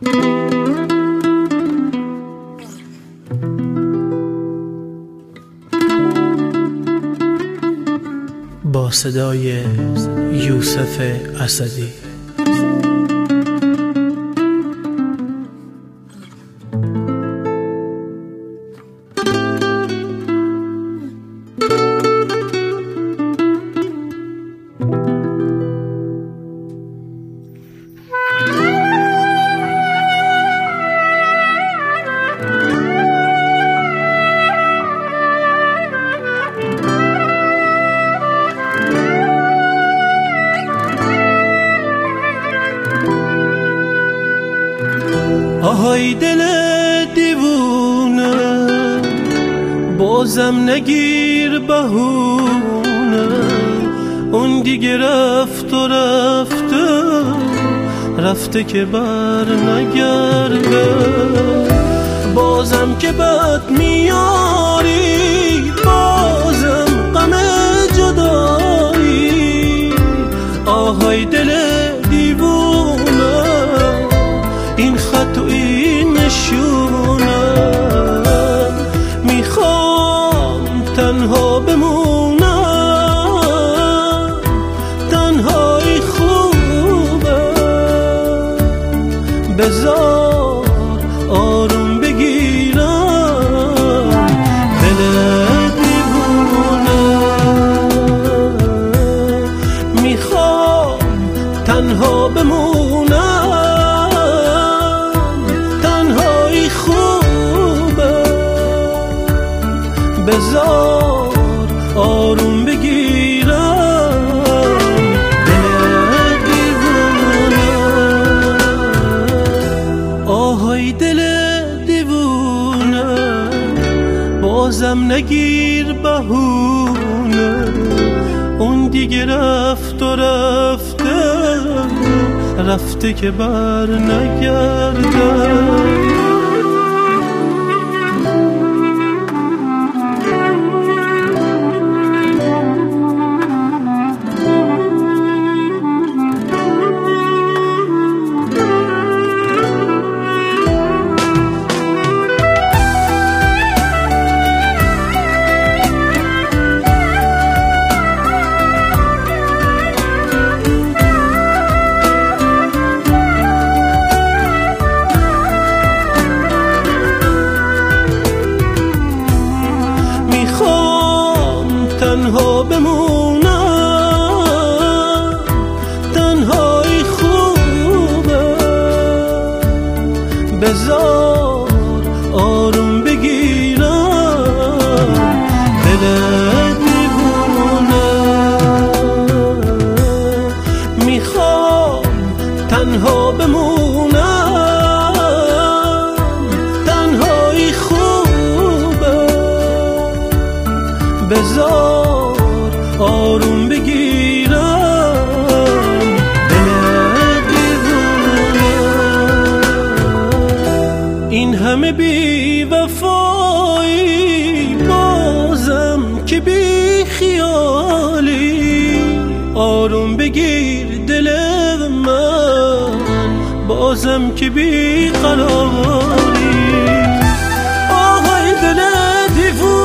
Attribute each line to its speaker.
Speaker 1: با صدای یوسف اسدی.
Speaker 2: آهای دل دیوونه، بازم نگیر بهونه. اون دیگه رفت و رفته، رفته که بر نگرده. بازم که بد میاری، بازم غم جدایی. آهای دل دیوونه، این خط و این نشونه. میخوام تنها بمونم، تنهایی خوبه. بذار آروم بگیرم دل دیوونه. میخوام تنها بمونم، بذار آروم بگیرم دل دیوونه. آهای دل دیوونه، بازم نگیر بهونه. اون دیگه رفت و رفته، رفته که بر نگرده. تنها بمونم، تنهایی خوبه. بذار آروم بگیرم دل دیوونه. میخوام تنها بمونم، تنهایی خوبه. بذار آروم بگیرم دل دیوونه. این همه بی وفایی، بازم که بی خیالی. آروم بگیر دل من، بازم که بی قراری. آهای دل دیوونه،